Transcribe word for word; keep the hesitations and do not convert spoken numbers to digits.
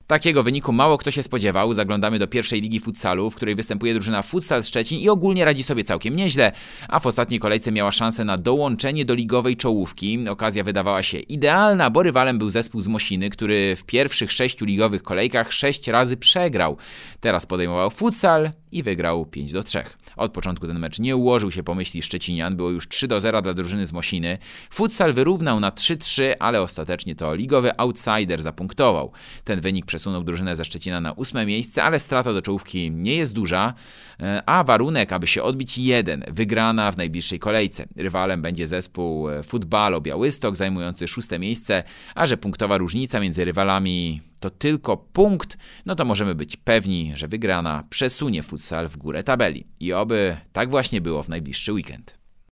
Takiego wyniku mało kto się spodziewał. Zaglądamy do pierwszej ligi futsalu, w której występuje drużyna Futsal Szczecin i ogólnie radzi sobie całkiem nieźle, a w ostatniej kolejce miała szansę na dołączenie do ligowej czołówki. Okazja wydawała się idealna, bo rywalem był zespół z Mosiny, który w pierwszych sześciu ligowych kolejkach sześć razy przegrał. Teraz podejmował futsal i wygrał pięć do trzech. Od początku ten mecz nie ułożył się po myśli szczecinian, było już trzy do zera dla drużyny z Mosiny. Futsal wyrównał na trzy trzy, ale ostatecznie to ligowy outsider zapunktował. Ten wynik przesunął drużynę ze Szczecina na ósme miejsce, ale strata do czołówki nie jest duża, a warunek, aby się odbić jeden, wygrana w najbliższej kolejce. Rywalem będzie zespół Futbalo Białystok zajmujący szóste miejsce, a że punktowa różnica między rywalami to tylko punkt, no to możemy być pewni, że wygrana przesunie futsal w górę tabeli. I oby tak właśnie było w najbliższy weekend.